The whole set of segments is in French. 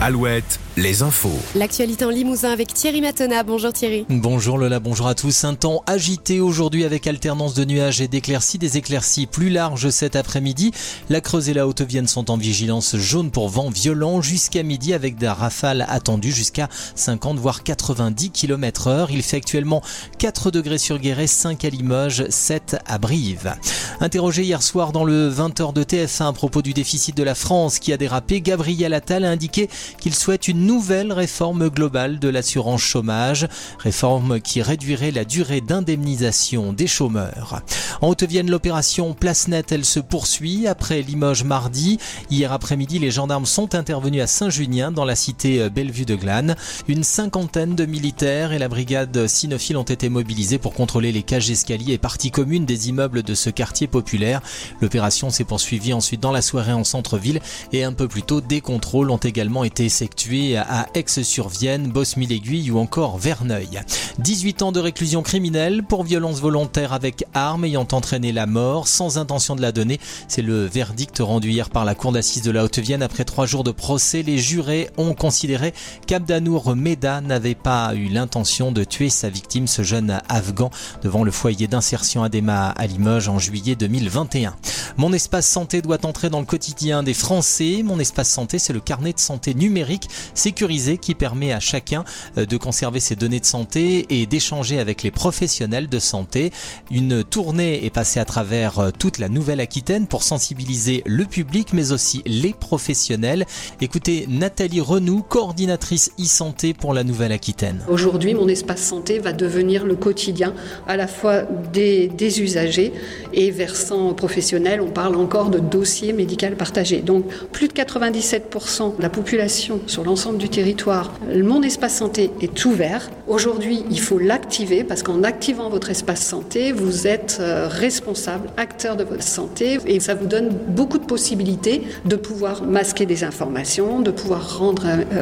Alouette, les infos. L'actualité en Limousin avec Thierry Matona. Bonjour Thierry. Bonjour Lola, bonjour à tous. Un temps agité aujourd'hui avec alternance de nuages et d'éclaircies. Des éclaircies plus larges cet après-midi. La Creuse et la Haute-Vienne sont en vigilance jaune pour vent violent jusqu'à midi avec des rafales attendues jusqu'à 50 voire 90 km/h. Il fait actuellement 4 degrés sur Guéret, 5 à Limoges, 7 à Brive. Interrogé hier soir dans le 20h de TF1 à propos du déficit de la France qui a dérapé, Gabriel Attal a indiqué qu'il souhaite une nouvelle réforme globale de l'assurance chômage, réforme qui réduirait la durée d'indemnisation des chômeurs. En Haute-Vienne, l'opération Place Nette, elle se poursuit après Limoges mardi. Hier après-midi, les gendarmes sont intervenus à Saint-Junien dans la cité Bellevue de Glane. Une cinquantaine de militaires et la brigade cynophile ont été mobilisés pour contrôler les cages d'escalier et parties communes des immeubles de ce quartier populaire. L'opération s'est poursuivie ensuite dans la soirée en centre-ville et un peu plus tôt, des contrôles ont également été effectués à Aix-sur-Vienne, Bosmie-l'Aiguille ou encore Verneuil. 18 ans de réclusion criminelle pour violence volontaire avec arme ayant entraîné la mort sans intention de la donner. C'est le verdict rendu hier par la cour d'assises de la Haute-Vienne. Après 3 jours de procès, les jurés ont considéré qu'Abdanour Meda n'avait pas eu l'intention de tuer sa victime, ce jeune Afghan, devant le foyer d'insertion Adema à Limoges en juillet 2021. Mon espace santé doit entrer dans le quotidien des Français. Mon espace santé, c'est le carnet de santé numérique sécurisé qui permet à chacun de conserver ses données de santé et d'échanger avec les professionnels de santé. Une tournée est passée à travers toute la Nouvelle-Aquitaine pour sensibiliser le public mais aussi les professionnels. Écoutez Nathalie Renoux, coordinatrice e-santé pour la Nouvelle-Aquitaine. Aujourd'hui, mon espace santé va devenir le quotidien à la fois des usagers et versant professionnel. On parle encore de dossier médical partagé. Donc plus de 97% de la population sur l'ensemble du territoire, mon espace santé est ouvert. Aujourd'hui, il faut l'activer parce qu'en activant votre espace santé, vous êtes responsable, acteur de votre santé et ça vous donne beaucoup de possibilités de pouvoir masquer des informations, de pouvoir rendre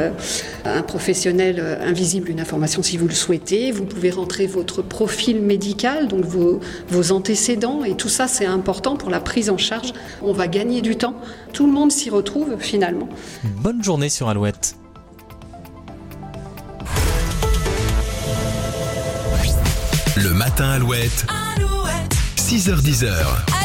un professionnel invisible une information si vous le souhaitez. Vous pouvez rentrer votre profil médical, donc vos antécédents et tout ça, c'est important pour la prise en charge. On va gagner du temps. Tout le monde s'y retrouve finalement. Bonne journée sur Alouette. Le matin Alouette. 6h-10h.